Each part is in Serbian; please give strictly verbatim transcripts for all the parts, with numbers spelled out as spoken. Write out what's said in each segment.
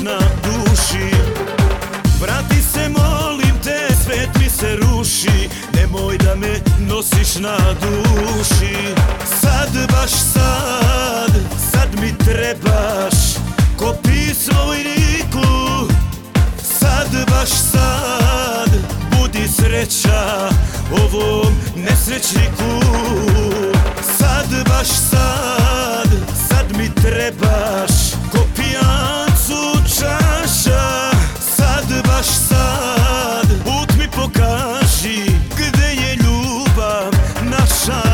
na duši. Vrati se, molim te, svet mi se ruši, nemoj da me nosiš na duši. Sad, baš sad, sad mi trebaš ko pismo vojniku. Sad, baš sad, budi sreća ovom nesrećniku. Sad, baš sad, sad mi trebaš ko pijancu čaša. Sad, baš sad, put mi pokaži gde je ljubav naša.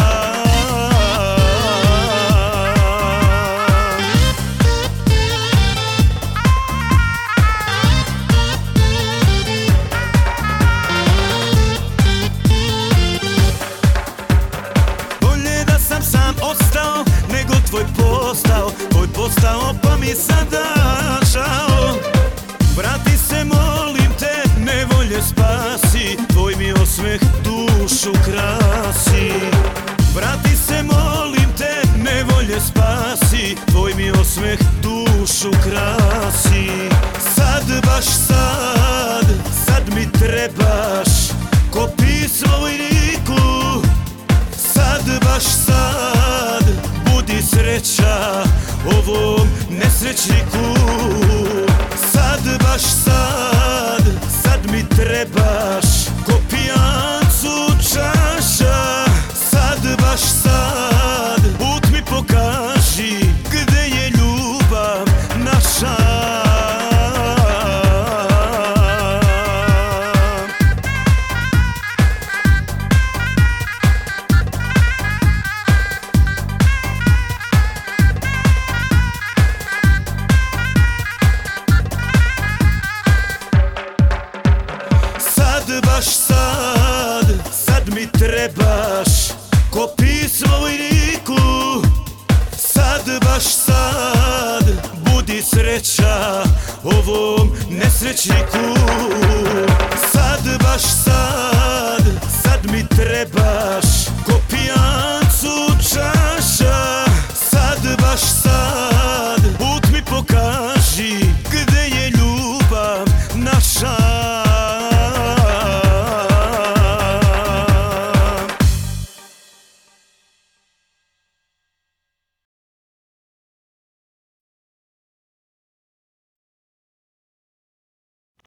Bolje da sam sam ostao nego tvoj postao, tvoj postao pa mi sada žao. Vrati se, molim te, nevolje spasi, tvoj mi osmeh dušu krasi. Vrati se, molim te, nevolje spasi, tvoj mi osmeh dušu krasi. Sad, baš sad, sad mi trebaš ko pismo vojniku. Sad, baš sad, budi sreća ovom nesrećniku. Sad, baš sad, sad mi trebaš ko pijancu čaša. Sad, baš sad, put mi pokaži gde je ljubav naša. Sad, baš sad, sad mi trebaš ko pismo vojniku. Sad, baš sad, budi sreća ovom nesrećniku.